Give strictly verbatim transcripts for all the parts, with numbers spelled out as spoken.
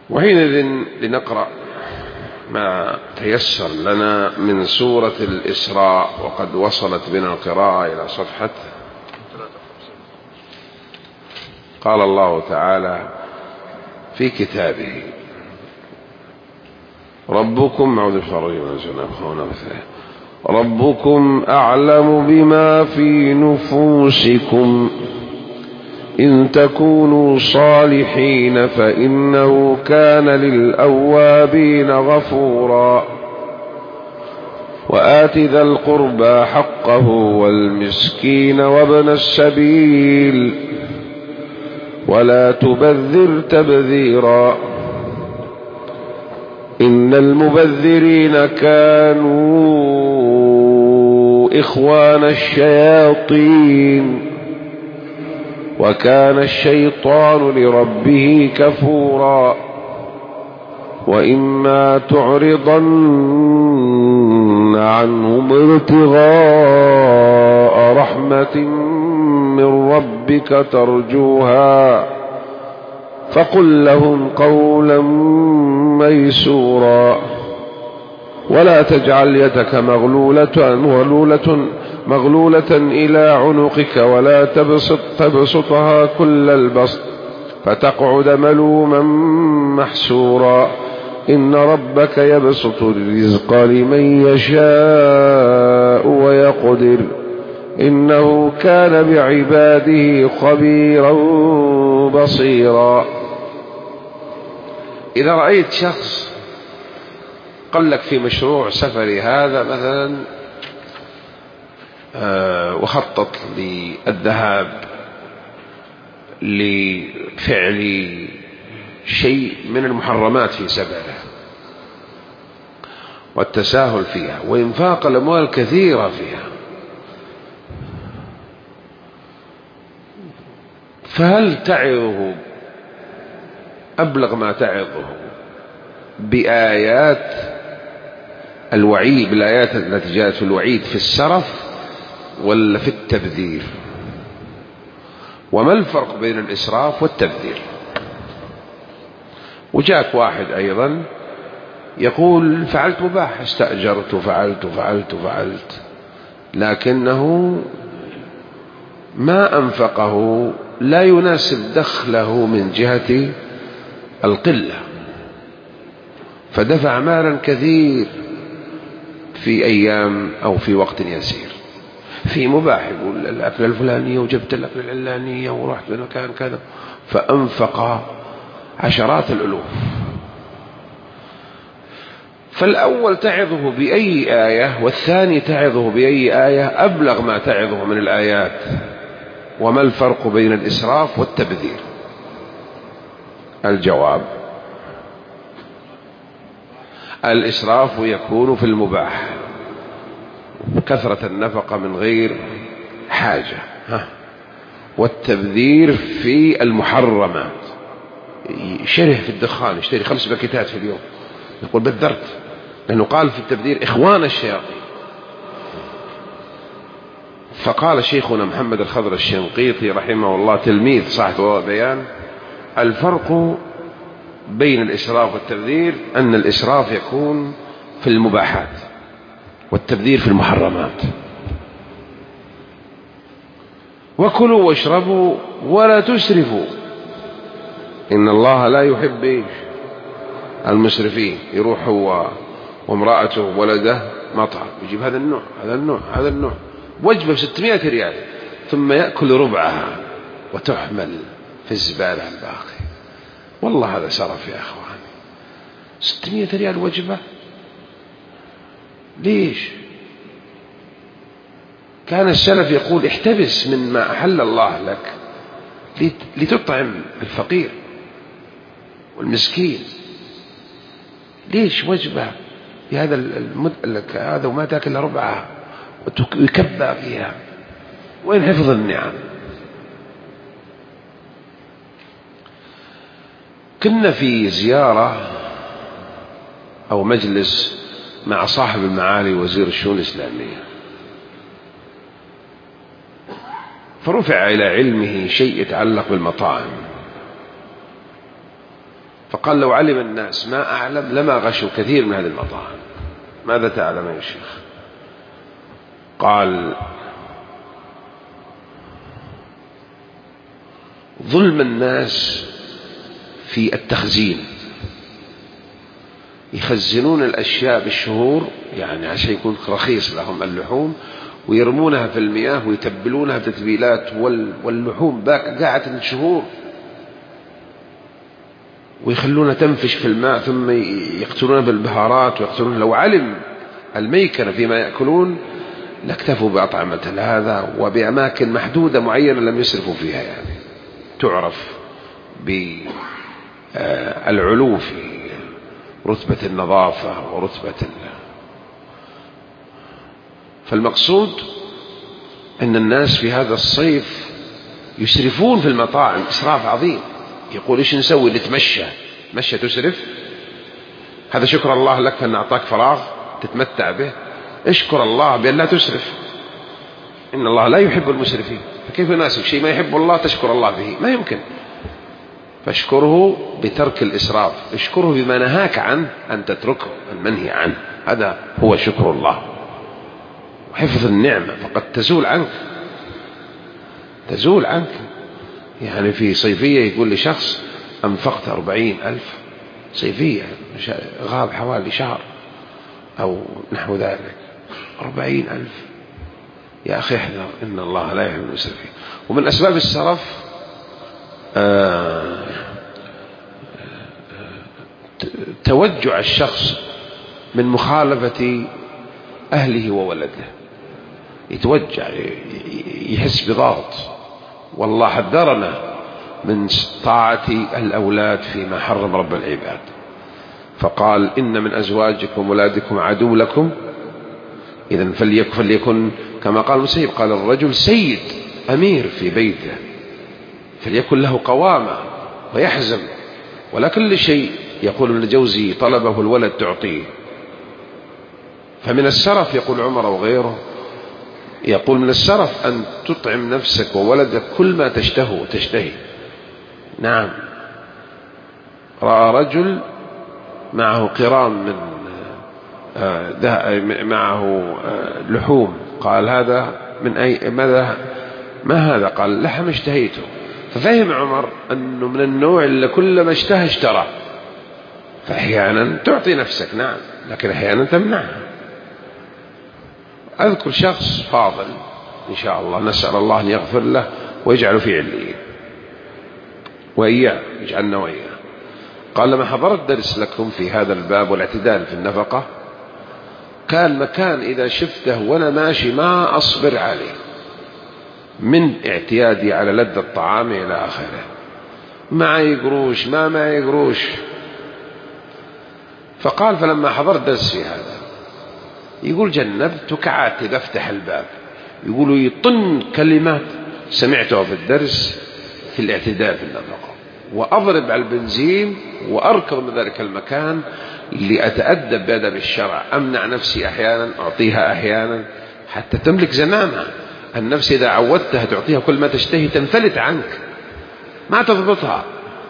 وحينئذ لنقرأ ما تيسر لنا من سورة الإسراء، وقد وصلت بنا القراءة إلى صفحة. قال الله تعالى في كتابه: ربكم ربكم أعلم بما في نفوسكم إن تكونوا صالحين فإنه كان للأوابين غفورا وآت ذا القربى حقه والمسكين وابن السبيل ولا تبذر تبذيرا إن المبذرين كانوا إخوان الشياطين وكان الشيطان لربه كفورا وإما تعرضن عنهم ابتغاء رحمة من ربك ترجوها فقل لهم قولا ميسورا ولا تجعل يدك مغلولة مغلولة مغلولة إلى عنقك ولا تبسط تبسطها كل البسط فتقعد ملوما محسورا إن ربك يبسط الرزق لمن يشاء ويقدر إنه كان بعباده خبيرا بصيرا. إذا رأيت شخص قال لك في مشروع سفري هذا مثلا آه وخطط للذهاب لفعل شيء من المحرمات في سفره والتساهل فيها وإنفاق الأموال كثيرة فيها، فهل تعظه أبلغ ما تعظه بآيات الوعيد، بالآيات التي جاءت في الوعيد في السرف ولا في التبذير؟ وما الفرق بين الإسراف والتبذير؟ وجاك واحد أيضا يقول فعلت مباح، استأجرت وفعلت وفعلت وفعلت، لكنه ما أنفقه لا يناسب دخله من جهة القلة، فدفع مالا كثير في أيام أو في وقت يسير في مباح، يقول الأكلة الفلانية وجبت الأكلة العلانية ورحت بمكان كذا، فأنفق عشرات الألوف. فالأول تعظه بأي آية والثاني تعظه بأي آية أبلغ ما تعظه من الآيات؟ وما الفرق بين الإسراف والتبذير؟ الجواب: الإسراف يكون في المباح، كثرة النفقة من غير حاجة، ها. والتبذير في المحرمات، شره في الدخان، يشتري خمس باكيتات في اليوم، يقول بذرت، لأنه قال في التبذير إخوان الشياطين. فقال شيخنا محمد الخضر الشنقيطي رحمه الله تلميذ صاحب بيان: الفرق بين الإسراف والتبذير أن الإسراف يكون في المباحات والتبذير في المحرمات. وكلوا واشربوا ولا تسرفوا إن الله لا يحب المسرفين. يروح هو وامرأته وولده مطعم، يجيب هذا النوع هذا النوع هذا النوع، وجبة بستمائة ريال، ثم يأكل ربعها وتحمل في الزبالة الباقي. والله هذا سرف يا أخواني، ستمائة ريال وجبة. ليش؟ كان السلف يقول احتبس من ما أحل الله لك لتطعم الفقير والمسكين. ليش وجبة بهذا المد هذا وما تأكل ربعها ويكبى فيها؟ وين حفظ النعم؟ كنا في زيارة أو مجلس مع صاحب المعالي وزير الشؤون الإسلامية، فرفع إلى علمه شيء يتعلق بالمطاعم، فقال لو علم الناس ما أعلم لما غشوا كثير من هذه المطاعم. ماذا تعلم يا شيخ؟ قال ظلم الناس في التخزين، يخزنون الأشياء بالشهور يعني عشان يكون رخيص لهم اللحوم، ويرمونها في المياه ويتبلونها بتتبيلات، واللحوم باقعة الشهور، ويخلونها تنفش في الماء ثم يقتلونها بالبهارات ويقتلونها. لو علم الميكنة فيما يأكلون لاكتفوا بأطعمة هذا، وبأماكن محدودة معينة لم يسرفوا فيها، يعني تعرف بالعلو في رتبة النظافة ورتبة ال... فالمقصود أن الناس في هذا الصيف يسرفون في المطاعم إسراف عظيم. يقول إيش نسوي؟ نتمشى. مشى تسرف؟ هذا شكر الله لك أن أعطاك فراغ تتمتع به، اشكر الله بأن لا تسرف. إن الله لا يحب المسرفين، فكيف يناسب شيء ما يحب الله تشكر الله به؟ ما يمكن. فاشكره بترك الإسراف، اشكره بما نهاك عنه أن تتركه المنهي عنه، هذا هو شكر الله وحفظ النعمة. فقد تزول عنك تزول عنك يعني في صيفية يقول لشخص أنفقت أربعين ألف صيفية، غاب حوالي شهر أو نحو ذلك، أربعين ألف. يا أخي احذر، إن الله لا يحب المسرفين. ومن أسباب السرف آه توجع الشخص من مخالفة أهله وولده، يتوجع، يحس بضغط. والله حذرنا من طاعة الأولاد فيما حرم رب العباد، فقال إن من أزواجكم وولادكم عدو لكم، إذن فليكن, فليكن كما قال المسيب، قال الرجل سيد أمير في بيته فليكن له قوامة ويحزم، ولا كل شيء يقول ابن الجوزي طلبه الولد تعطيه. فمن السرف يقول عمر وغيره، يقول من السرف أن تطعم نفسك وولدك كل ما تشتهي وتشتهي. نعم، رأى رجل معه قرام من معه لحوم، قال هذا من أي ماذا ما هذا؟ قال لحم اشتهيته. ففهم عمر أنه من النوع اللي كل ما اشتهى اشترى. فأحيانا تعطي نفسك نعم، لكن أحيانا تمنعها. أذكر شخص فاضل إن شاء الله، نسأل الله أن يغفر له ويجعله في عليين وإياه، يجعلنا وإياه. قال لما حضرت درس لكم في هذا الباب والاعتدال في النفقة، كان مكان إذا شفته وأنا ماشي ما أصبر عليه من اعتيادي على لذة الطعام إلى آخره، معي قروش ما معي قروش. فقال فلما حضرت درس في هذا، يقول جنبت كعادتي أفتح الباب، يقولوا يطن كلمات سمعتها في الدرس في الاعتدال في النفقة، وأضرب على البنزين وأركض من ذلك المكان لأتأدب بأدب الشرع، أمنع نفسي أحيانا، أعطيها أحيانا، حتى تملك زمامها. النفس إذا عودتها تعطيها كل ما تشتهي تنفلت عنك، ما تضبطها،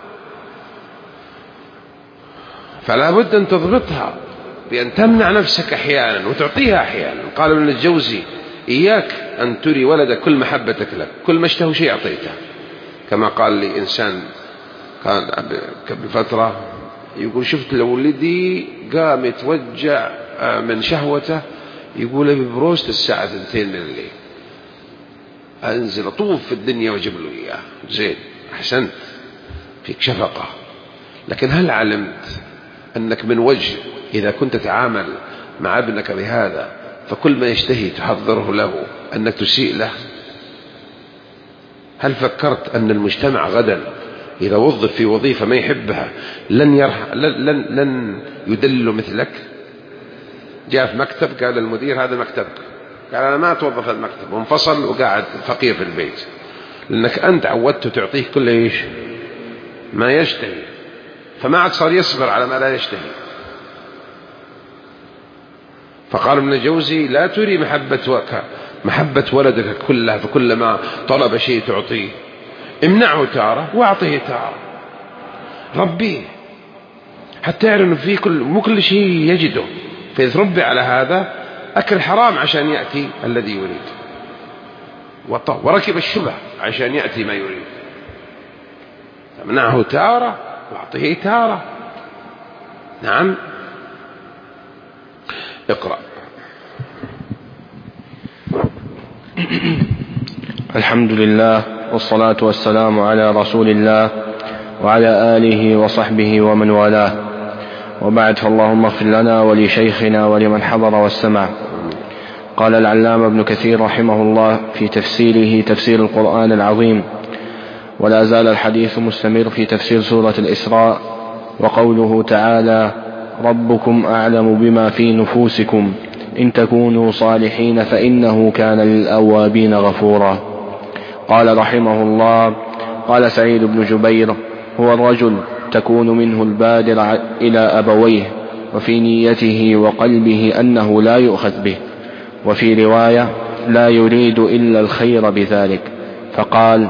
فلا بد أن تضبطها بأن تمنع نفسك أحيانا وتعطيها أحيانا. قال ابن الجوزي إياك أن تري ولدك كل محبتك لك، كل ما اشتهوا شيء أعطيته. كما قال لي إنسان كان قبل فترة يقول شفت لولدي قام يتوجع من شهوته، يقول لي ببروست الساعة اثنتين من الليل، أنزل أطوف في الدنيا وجب له إياه. زين، أحسنت، فيك شفقة. لكن هل علمت أنك من وجه إذا كنت تتعامل مع ابنك بهذا فكل ما يشتهي تحضره له أنك تسيء له؟ هل فكرت أن المجتمع غدا إذا وظف في وظيفة ما يحبها لن, يرح... لن... لن... لن يدل مثلك؟ جاء في مكتب قال المدير هذا مكتبك، قال أنا ما أتوظف المكتب، وانفصل وقاعد فقير في البيت، لأنك أنت عودته تعطيه كل إيش ما يشتهي، فما عاد صار يصبر على ما لا يشتهي. فقال ابن الجوزي لا تري محبة محبة ولدك كلها، فكل ما طلب شيء تعطيه، امنعه تارة واعطيه تارة، ربيه. حتى يعرف أنه في كل مو كل شيء يجده، فيتربي على هذا أكل حرام عشان يأتي الذي يريد، وركب الشبه عشان يأتي ما يريد. تمنعه تارة واعطيه تارة. نعم. اقرأ. الحمد لله والصلاة والسلام على رسول الله وعلى آله وصحبه ومن والاه، وبعد، فاللهم اغفر لنا ولشيخنا ولمن حضر واستمع. قال العلامة ابن كثير رحمه الله في تفسيره تفسير القرآن العظيم: ولا زال الحديث مستمر في تفسير سورة الإسراء، وقوله تعالى: ربكم أعلم بما في نفوسكم إن تكونوا صالحين فإنه كان للأوابين غفورا. قال رحمه الله: قال سعيد بن جبير: هو الرجل تكون منه البادر إلى أبويه وفي نيته وقلبه أنه لا يؤخذ به، وفي رواية: لا يريد إلا الخير بذلك، فقال: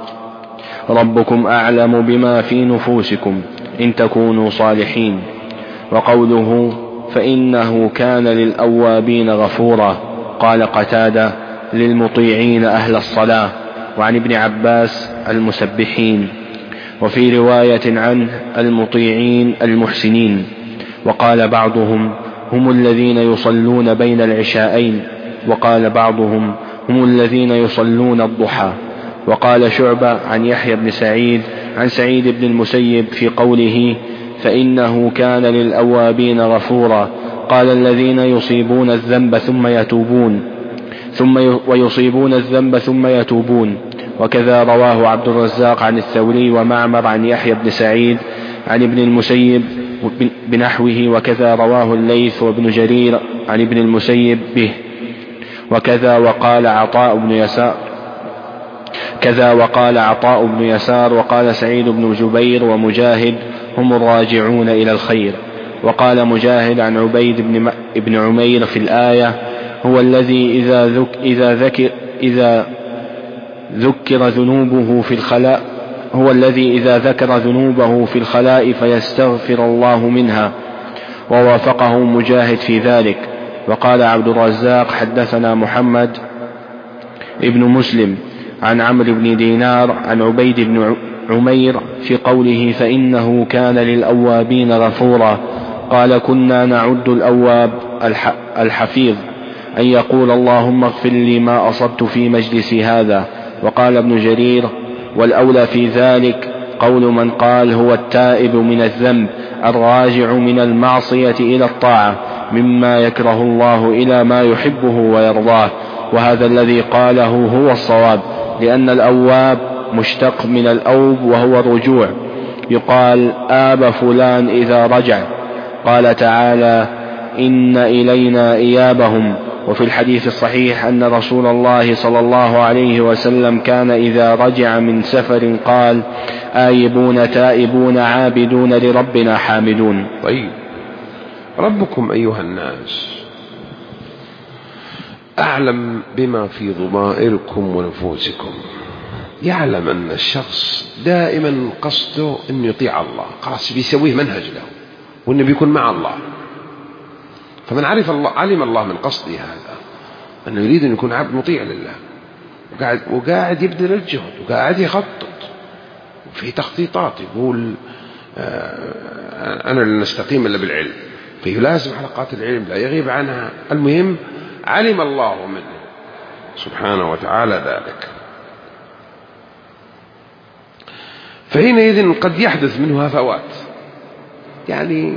ربكم أعلم بما في نفوسكم إن تكونوا صالحين. وقوله: فإنه كان للأوابين غفورا، قال قتادة: للمطيعين أهل الصلاة. وعن ابن عباس: المسبحين. وفي رواية عنه: المطيعين المحسنين. وقال بعضهم: هم الذين يصلون بين العشاءين. وقال بعضهم: هم الذين يصلون الضحى. وقال شعبة عن يحيى بن سعيد عن سعيد بن المسيب في قوله: فإنه كان للأوابين غفورا، قال: الذين يصيبون الذنب ثم يتوبون ثم ويصيبون الذنب ثم يتوبون. وكذا رواه عبد الرزاق عن الثوري ومعمر عن يحيى بن سعيد عن ابن المسيب بنحوه، وكذا رواه الليث وابن جرير عن ابن المسيب به. وكذا وقال عطاء بن يسار كذا وقال عطاء بن يسار وقال سعيد بن جبير ومجاهد: هم الراجعون إلى الخير. وقال مجاهد عن عبيد بن, بن عمير في الآية: هو الذي إذا ذك إذا ذكر إذا ذكر ذنوبه في الخلاء هو الذي إذا ذكر ذنوبه في الخلاء فيستغفر الله منها. ووافقه مجاهد في ذلك. وقال عبد الرزاق: حدثنا محمد ابن مسلم عن عمرو بن دينار عن عبيد بن عمير في قوله: فإنه كان للأوابين غفورا، قال: كنا نعد الأواب الحفيظ، أن يقول: اللهم اغفر لي ما أصبت في مجلسي هذا. وقال ابن جرير: والأولى في ذلك قول من قال: هو التائب من الذنب الراجع من المعصية إلى الطاعة مما يكره الله إلى ما يحبه ويرضاه. وهذا الذي قاله هو الصواب، لأن الأواب مشتق من الأوب وهو الرجوع، يقال: آب فلان إذا رجع. قال تعالى: إن إلينا إيابهم. وفي الحديث الصحيح أن رسول الله صلى الله عليه وسلم كان إذا رجع من سفر قال: آيبون تائبون عابدون لربنا حامدون. طيب، ربكم أيها الناس أعلم بما في ضمائركم ونفوسكم. يعلم أن الشخص دائما قصده أن يطيع الله، خلاص بيسويه منهج له، وأنه بيكون مع الله. فمن عرف الله علم الله من قصده هذا أنه يريد أن يكون عبد مطيع لله، وقاعد, وقاعد يبذل الجهد، وقاعد يخطط وفي تخطيطات، يقول آه أنا لن نستقيم إلا بالعلم، فيلازم حلقات العلم لا يغيب عنها. المهم علم الله منه سبحانه وتعالى ذلك، فحينئذ قد يحدث منه هفوات، يعني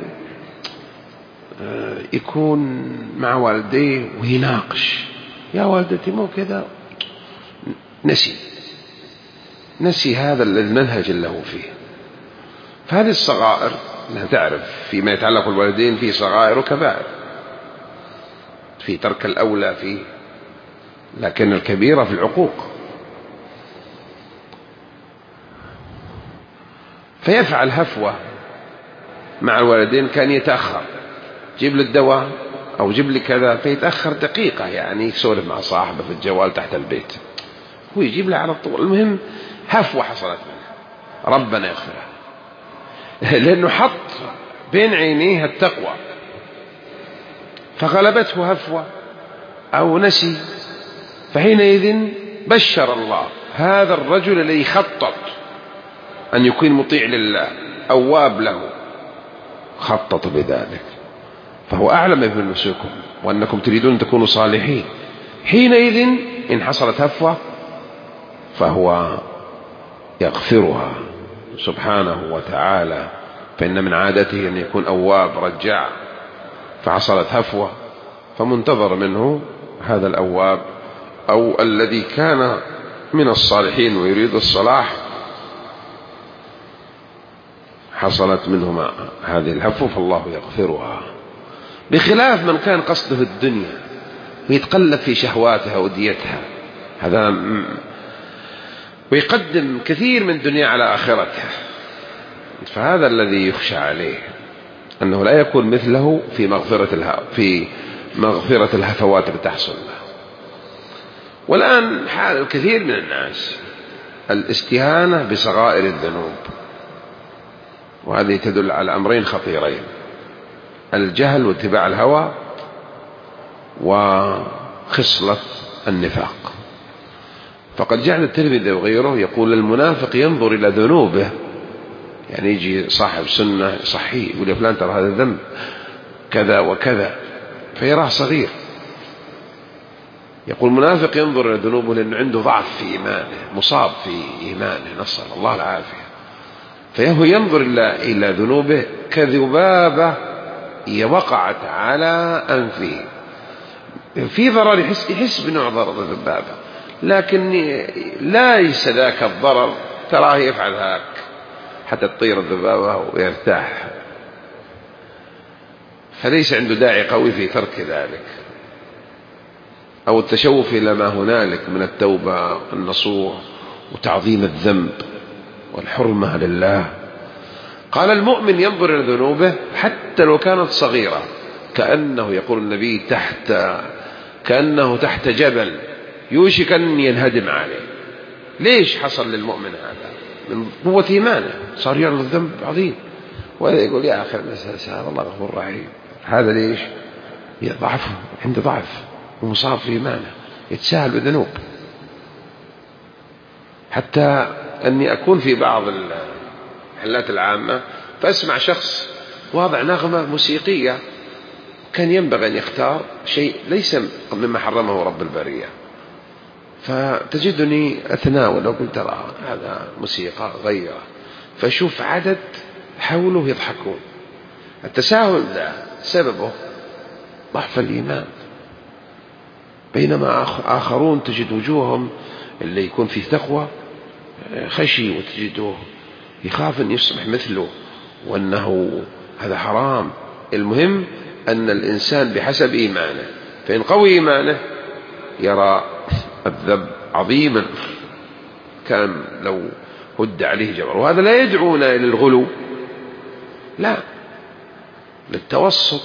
يكون مع والديه ويناقش: يا والدتي مو كذا، نسي نسي هذا المنهج اللي هو فيه. فهذه الصغائر لا تعرف فيما يتعلق بالوالدين، في صغائر وكبائر، في ترك الأولى فيه، لكن الكبيرة في العقوق. فيفعل هفوة مع الوالدين، كان يتأخر، جيب لي الدواء أو جيب لي كذا، فيتأخر دقيقة، يعني يسولف مع صاحبه في الجوال تحت البيت، هو يجيب له على طول. المهم هفوة حصلت منه، ربنا يغفرها، لأنه حط بين عينيه التقوى، فغلبته هفوة أو نسي، فحينئذ بشر الله هذا الرجل الذي خطط أن يكون مطيع لله أواب له، خطط بذلك، فهو أعلم بنفسكم وأنكم تريدون أن تكونوا صالحين. حينئذ إن حصلت هفوة فهو يغفرها سبحانه وتعالى، فإن من عادته أن يكون أواب رجاع، فحصلت هفوة فمنتظر منه هذا الأواب أو الذي كان من الصالحين ويريد الصلاح، حصلت منهما هذه الهفوة فالله يغفرها، بخلاف من كان قصده الدنيا ويتقلب في شهواتها وديتها، هذا ويقدم كثير من الدنيا على آخرتها، فهذا الذي يخشى عليه أنه لا يكون مثله في مغفرة في مغفرة الهفوات اللي تحصل له. والآن حال الكثير من الناس الاستهانة بصغائر الذنوب، وهذه تدل على أمرين خطيرين: الجهل واتباع الهوى، وخصلة النفاق. فقد جعل الترمذي وغيره يقول المنافق ينظر إلى ذنوبه، يعني يجي صاحب سنة صحيح يقول يا فلان ترى هذا الذنب كذا وكذا فيراه صغير، يقول المنافق ينظر إلى ذنوبه لأنه عنده ضعف في إيمانه، مصاب في إيمانه، نسأل الله العافية، فهو ينظر إلى ذنوبه كذبابة وقعت على أنفه، في ضرر يحس, يحس بنوع ضرر الذبابة، لكن ليس ذاك الضرر تراه يفعل هاك حتى تطير الذبابة ويرتاح، فليس عنده داعي قوي في ترك ذلك أو التشوف إلى ما هنالك من التوبة النصوح وتعظيم الذنب والحرمة لله. قال المؤمن ينظر إلى ذنوبه حتى لو كانت صغيرة، كأنه يقول النبي تحت كأنه تحت جبل يوشك أن ينهدم عليه. ليش حصل للمؤمن هذا؟ من قوة إيمانه، صار يرى الذنب عظيم، وهذا يقول يا آخر مسألة والله غفور رحيم. هذا ليش؟ ضعف، عنده ضعف ومصاب في إيمانه، يتساهل بالذنوب. حتى أني أكون في بعض الحلات العامة فأسمع شخص واضع نغمة موسيقية، كان ينبغي أن يختار شيء ليس مما حرمه رب البرية، فتجدني أتناول لو قلت ترى هذا موسيقى غيره، فشوف عدد حوله يضحكون. التساهل ذا سببه ضعف الإيمان، بينما آخرون تجد وجوههم اللي يكون فيه تقوى خشي، وتجده يخاف أن يصبح مثله وأنه هذا حرام. المهم أن الإنسان بحسب إيمانه، فإن قوي إيمانه يرى الذنب عظيما كان لو هد عليه جبر. وهذا لا يدعونا إلى الغلو، لا، للتوسط.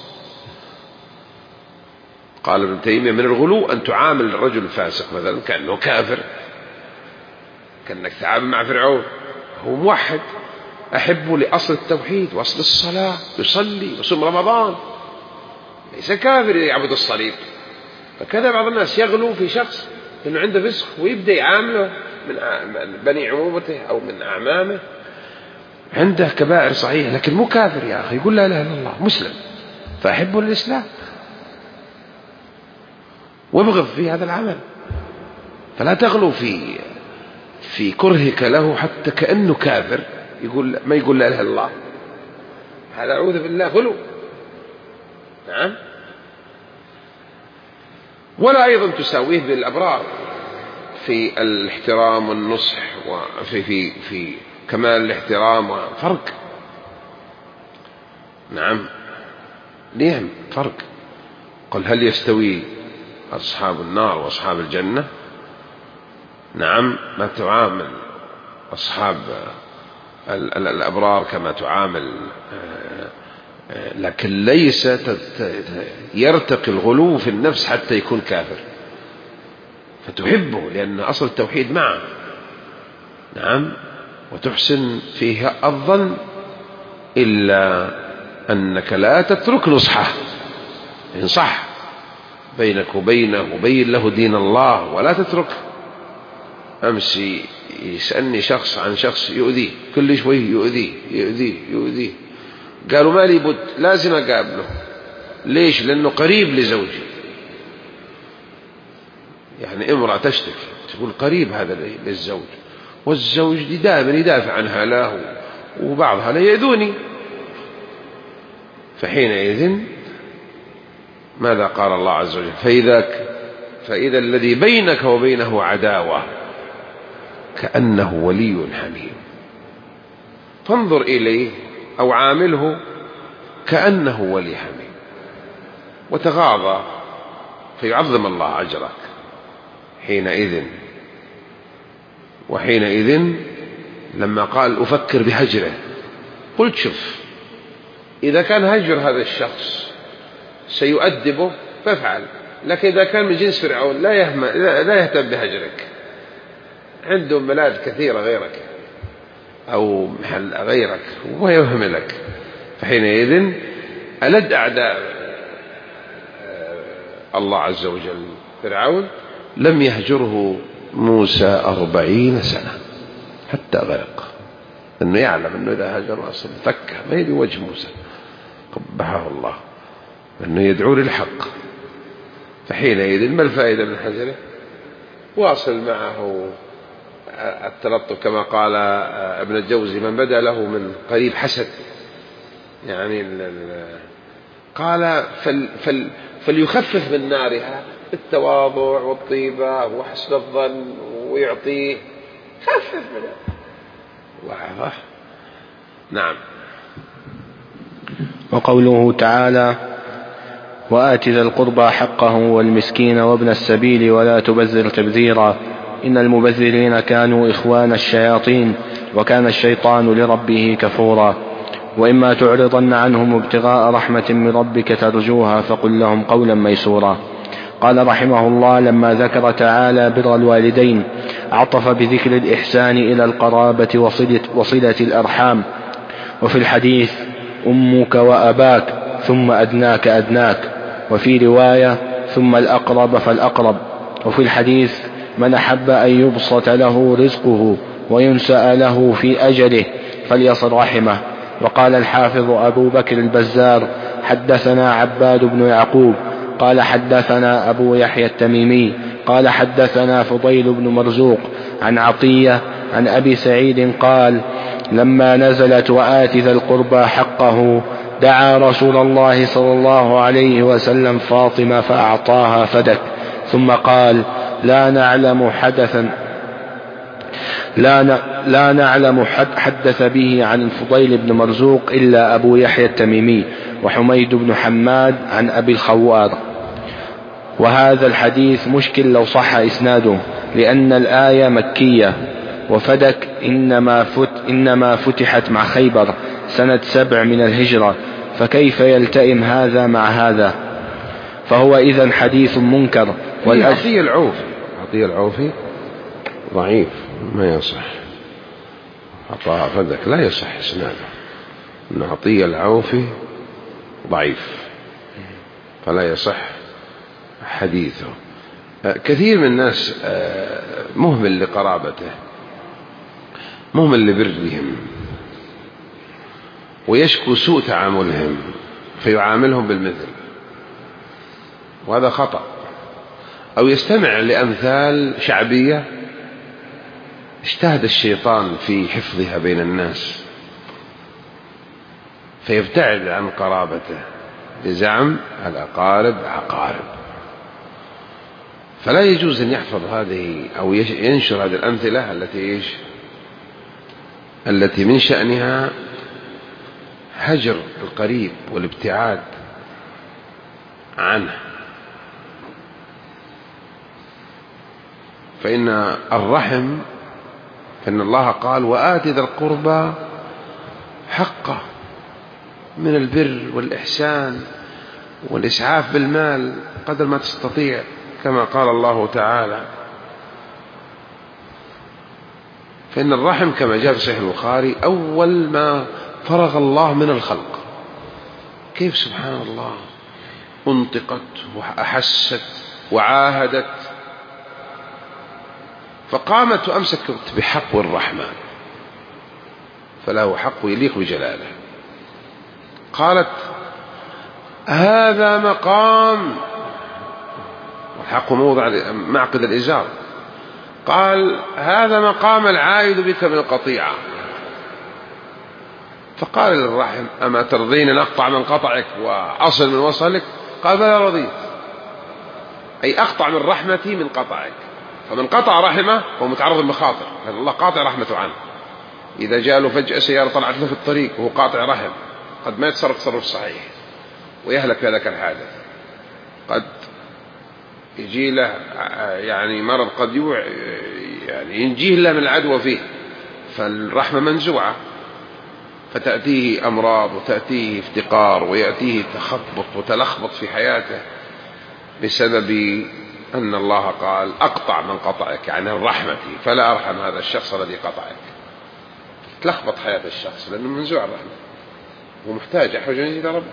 قال ابن تيمية من الغلو أن تعامل الرجل الفاسق مثلا كأنه كافر، كأنك تعامل مع فرعون، هو موحد أحبه لأصل التوحيد وأصل الصلاة، يصلي ويصوم رمضان، ليس كافر يعبد الصليب. فكذا بعض الناس يغلو في شخص إنه عنده فسق ويبدأ يعامله من بني عمومته أو من أعمامه، عنده كبائر صحيح لكن مو كافر يا أخي، يقول لا إله إلا الله مسلم فأحبه الإسلام وابغض في هذا العمل. فلا تغلو في في كرهك له حتى كأنه كافر، يقول ما يقول لا إله إلا الله، هذا أعوذ بالله غلو. نعم. ولا أيضا تساويه بالأبرار في الاحترام والنصح وفي في في كمال الاحترام وفرق. نعم، ليه فرق؟ قل هل يستوي أصحاب النار وأصحاب الجنة؟ نعم، ما تعامل أصحاب الأبرار كما تعامل، لكن ليس يرتقي الغلو في النفس حتى يكون كافر فتحبه لأن أصل التوحيد معه. نعم، وتحسن فيه الظن إلا أنك لا تترك نصحه، انصح بينك وبينه وبين له دين الله ولا تترك. أمس يسألني شخص عن شخص يؤذيه، كل شوي يؤذيه يؤذيه يؤذيه، قالوا ما لي بد لازم أقابله. ليش؟ لأنه قريب لزوجي. يعني امرأة تشتكي تقول قريب هذا للزوج، والزوج دائما يدافع عنها له، وبعضها لا يؤذوني. فحينئذ ماذا قال الله عز وجل؟ فإذا, فإذا الذي بينك وبينه عداوة كأنه ولي حميم، فانظر إليه أو عامله كأنه ولي حميم، وتغاضى فيعظم الله أجرك حينئذ. وحينئذ لما قال أفكر بهجره، قلت شوف، إذا كان هجر هذا الشخص سيؤدبه فافعل، لكن إذا كان من جنس فرعون لا يهم لا يهتم بهجرك، عنده بلاد كثيرة غيرك أو محل غيرك وهو يهملك، فحينئذ ألد أعداء الله عز وجل فرعون لم يهجره موسى أربعين سنة حتى غرق، أنه يعلم أنه إذا هجر أصلا فكه ما يدي وجه موسى قبحه الله، أنه يدعو للحق. فحينئذ ما الفائدة من حجره؟ واصل معه التلطف كما قال ابن الجوزي: من بدا له من قريب حسد، يعني قال فل فل فليخفف من نارها بالتواضع والطيبة وحسن الظن ويعطيه، خفف منها واضح. نعم. وقوله تعالى: وآت ذا القربى حقه والمسكين وابن السبيل ولا تبذر تبذيرا إن المبذرين كانوا إخوان الشياطين وكان الشيطان لربه كفورا وإما تعرضن عنهم ابتغاء رحمة من ربك ترجوها فقل لهم قولا ميسورا. قال رحمه الله: لما ذكر تعالى بر الوالدين عطف بذكر الإحسان إلى القرابة وصلة, وصلة الأرحام، وفي الحديث أمك وأباك ثم أدناك أدناك، وفي رواية ثم الأقرب فالأقرب، وفي الحديث من أحب أن يبسط له رزقه وينسأ له في أجله فليصل رحمه. وقال الحافظ أبو بكر البزار: حدثنا عباد بن يعقوب قال حدثنا أبو يحيى التميمي قال حدثنا فضيل بن مرزوق عن عطية عن أبي سعيد قال: لما نزلت وآت ذا القربى حقه دعا رسول الله صلى الله عليه وسلم فاطمة فأعطاها فدك، ثم قال: لا نعلم حدثا لا, ن... لا نعلم حد حدث به عن الفضيل بن مرزوق إلا أبو يحيى التميمي وحميد بن حماد عن أبي الخوار. وهذا الحديث مشكل لو صح إسناده، لأن الآية مكية، وفدك إنما, فت... إنما فتحت مع خيبر سنة سبع من الهجرة، فكيف يلتئم هذا مع هذا؟ فهو إذن حديث منكر. والعطية العوفي عطية العوفي ضعيف ما يصح، عطاء فدك لا يصح اسناده، إن عطية العوفي ضعيف فلا يصح حديثه. كثير من الناس مهمل لقرابته، مهمل لبرهم، ويشكو سوء تعاملهم فيعاملهم بالمثل، وهذا خطأ. أو يستمع لأمثال شعبية اجتهد الشيطان في حفظها بين الناس فيبتعد عن قرابته بزعم الأقارب عقارب. فلا يجوز أن يحفظ هذه أو ينشر هذه الأمثلة التي إيش التي من شأنها هجر القريب والابتعاد عنه. فإن الرحم، فإن الله قال: وآت ذا القربى حقه من البر والإحسان والإسعاف بالمال قدر ما تستطيع، كما قال الله تعالى. فإن الرحم كما جاء في صحيح البخاري أول ما فرغ الله من الخلق كيف سبحان الله انطقت وأحست وعاهدت، فقامت وأمسكت بحق الرحمن فله حق يليق بجلاله. قالت هذا مقام، والحق موضع معقد الإزار، قال هذا مقام العائد بك من القطيعة. فقال للرحم أما ترضين أن أقطع من قطعك وأصل من وصلك؟ قال بلى رضيت، أي أقطع من رحمتي من قطعك. فمن قطع رحمه هو متعرض للمخاطر، لأن الله قاطع رحمته عنه. إذا جاء له فجأة سيارة طلعت له في الطريق وهو قاطع رحم قد ما يتصرف تصرف صحيح ويهلك في ذلك الحادث. قد يجي له يعني مرض قد يوع يعني ينجيه الله من العدوى فيه، فالرحمة منزوعة، فتأتيه أمراض وتأتيه افتقار ويأتيه تخبط وتلخبط في حياته بسبب أن الله قال أقطع من قطعك، يعني الرحمة فلا أرحم هذا الشخص الذي قطعك. تلخبط حياة الشخص لأنه منزوع الرحمة ومحتاج أحوج إلى ربه.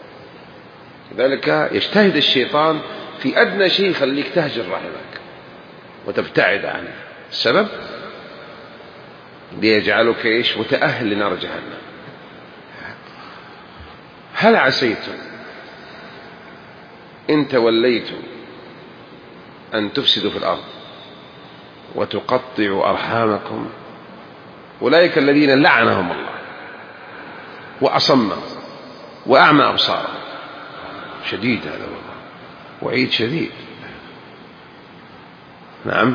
لذلك يجتهد الشيطان في أدنى شيء يخليك تهجر رحمك وتبتعد عنه. السبب ليجعلك إيش؟ متأهل لنار جهنم. هل عسيتم إن توليتم أن تفسدوا في الأرض وتقطعوا أرحامكم؟ أولئك الذين لعنهم الله وأصمهم وأعمى أبصارهم. شديد هذا والله، وعيد شديد. نعم.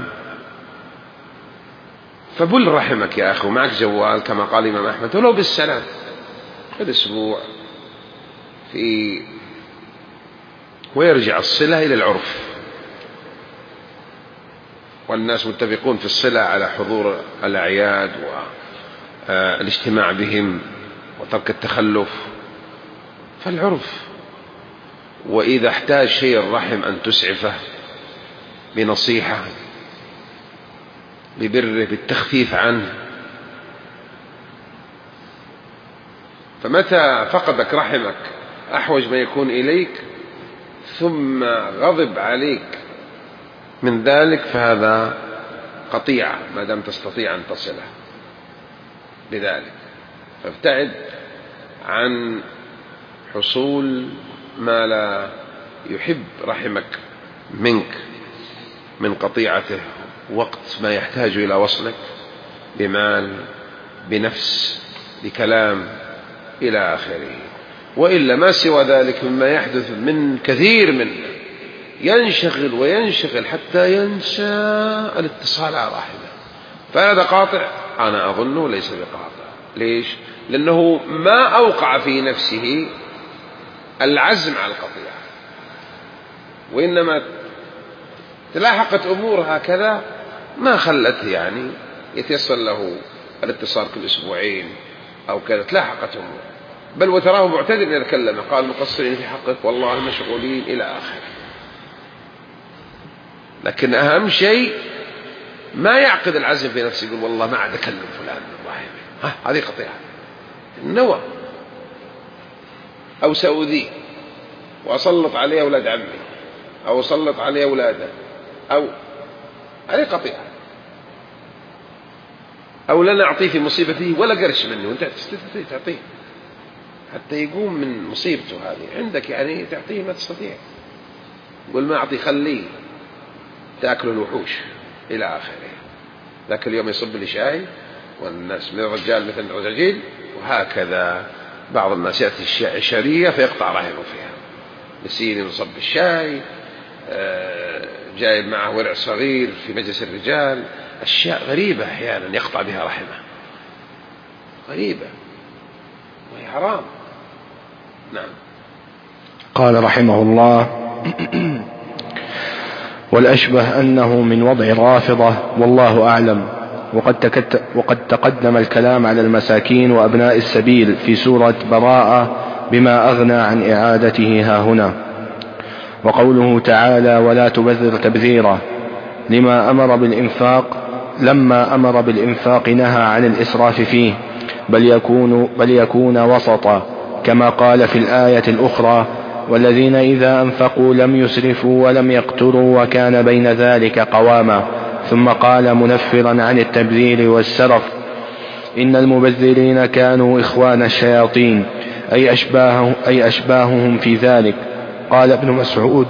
فبل رحمك يا أخي، ومعك جوال كما قال الإمام أحمد ولو بالسلام، خذ أسبوع في ويرجع الصلة إلى العرف، والناس متفقون في الصلة على حضور الأعياد والاجتماع بهم وترك التخلف، فالعرف. وإذا احتاج شيء الرحم أن تسعفه بنصيحة، ببره، بالتخفيف عنه. فمتى فقدك رحمك أحوج ما يكون إليك ثم غضب عليك من ذلك فهذا قطيعة ما دام تستطيع أن تصله بذلك. فابتعد عن حصول ما لا يحب رحمك منك من قطيعته وقت ما يحتاج إلى وصلك بمال، بنفس، بكلام إلى آخره. وإلا ما سوى ذلك مما يحدث من كثير منه ينشغل وينشغل حتى ينسى الاتصال على رحمه. فهذا قاطع؟ أنا أظنه ليس بقاطع. ليش؟ لأنه ما أوقع في نفسه العزم على القطيعة، وإنما تلاحقت أمور هكذا ما خلت يعني يتيسر له الاتصال كل أسبوعين أو كذا، تلاحقت أمور، بل وتراه معتذر إذا تكلم قال مقصرين في حقك والله مشغولين إلى آخره. لكن أهم شيء ما يعقد العزم في نفسه يقول والله ما عاد أكلم فلان الله، ها هذه قطيعة النوى، أو سأؤذيه وأسلط عليه أولاد عمي أو أسلط عليه أولاده، أو هذه قطيعة. أو لا نعطيه في مصيبته ولا قرش منه وأنت تعطيه حتى يقوم من مصيبته هذه عندك، يعني تعطيه ما تستطيع، قل ما أعطي خليه تأكل الوحوش إلى آخره. ذاك اليوم يصب لي شاي والناس من الرجال مثل الرجاجيل، وهكذا بعض الناس يأتي الشارية فيقطع رحمه فيها، نسيني نصب الشاي، جايب معه ورع صغير في مجلس الرجال، أشياء غريبة أحيانا يقطع بها رحمه، غريبة وهي حرام. نعم. قال رحمه الله والأشبه أنه من وضع الرافضة والله أعلم. وقد, وقد تقدم الكلام على المساكين وأبناء السبيل في سورة براءة بما أغنى عن إعادته ها هنا. وقوله تعالى ولا تبذر تبذيرا لما أمر بالإنفاق، لما أمر بالإنفاق نهى عن الإسراف فيه بل يكون, بل يكون وسطا، كما قال في الآية الأخرى: والذين إذا أنفقوا لم يسرفوا ولم يقتروا وكان بين ذلك قواما. ثم قال منفرا عن التبذير والسرف: إن المبذرين كانوا إخوان الشياطين، أي, أشباه أي أشباههم في ذلك. قال ابن مسعود: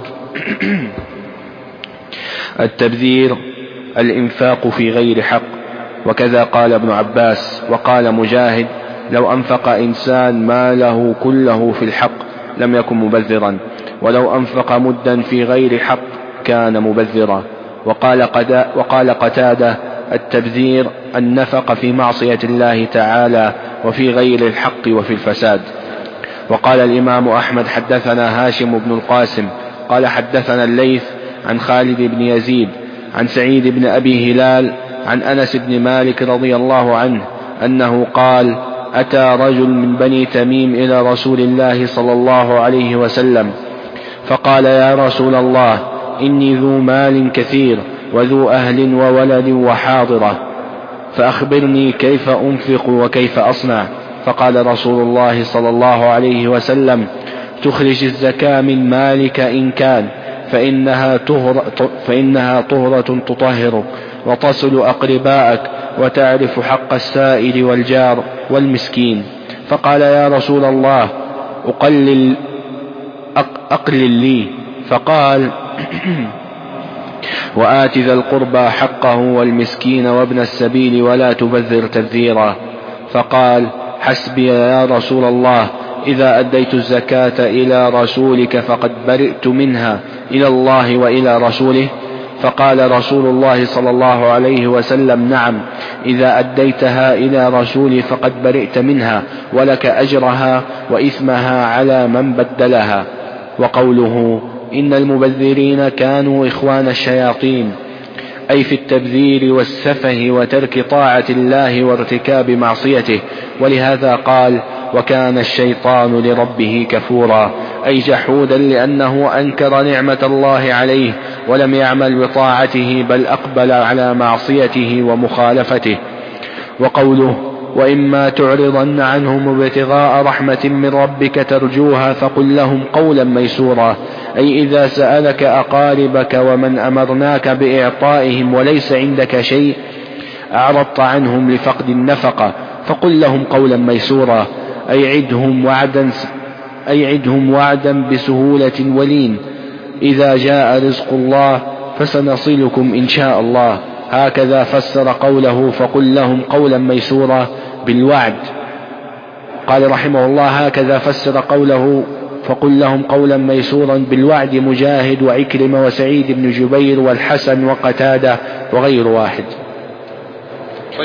التبذير الإنفاق في غير حق. وكذا قال ابن عباس. وقال مجاهد: لو أنفق إنسان ماله كله في الحق لم يكن مبذرا، ولو أنفق مدا في غير حق كان مبذرا. وقال, وقال قتادة: التبذير النفق في معصية الله تعالى وفي غير الحق وفي الفساد. وقال الإمام أحمد: حدثنا هاشم بن القاسم قال حدثنا الليث عن خالد بن يزيد عن سعيد بن أبي هلال عن أنس بن مالك رضي الله عنه أنه قال: أتى رجل من بني تميم إلى رسول الله صلى الله عليه وسلم فقال: يا رسول الله، إني ذو مال كثير وذو أهل وولد وحاضرة، فأخبرني كيف أنفق وكيف أصنع. فقال رسول الله صلى الله عليه وسلم: تخرج الزكاة من مالك إن كان، فإنها طهرة, فإنها طهرة تطهرك وتصل أقرباءك وتعرف حق السائل والجار والمسكين. فقال: يا رسول الله، أقلل, أقلل لي. فقال: وآت ذا القربى حقه والمسكين وابن السبيل ولا تبذر تبذيرا. فقال: حسبي يا رسول الله، إذا أديت الزكاة إلى رسولك فقد برئت منها إلى الله وإلى رسوله. فقال رسول الله صلى الله عليه وسلم: نعم، إذا أديتها إلى رسولي فقد برئت منها، ولك أجرها وإثمها على من بدلها. وقوله: إن المبذرين كانوا إخوان الشياطين، أي في التبذير والسفه وترك طاعة الله وارتكاب معصيته. ولهذا قال: وكان الشيطان لربه كفورا، أي جحودا، لأنه أنكر نعمة الله عليه ولم يعمل بطاعته بل أقبل على معصيته ومخالفته. وقوله: وإما تعرضن عنهم ابتغاء رحمة من ربك ترجوها فقل لهم قولا ميسورا، أي إذا سألك أقاربك ومن أمرناك بإعطائهم وليس عندك شيء أعرضت عنهم لفقد النفقة فقل لهم قولا ميسورا، أي عدهم وعدا, أي عدهم وعدا بسهولة ولين. إذا جاء رزق الله فسنصلكم إن شاء الله. هكذا فسر قوله فقل لهم قولا ميسورا بالوعد. قال رحمه الله: هكذا فسر قوله فقل لهم قولا ميسورا بالوعد مجاهد وعكرمة وسعيد بن جبير والحسن وقتادة وغير واحد.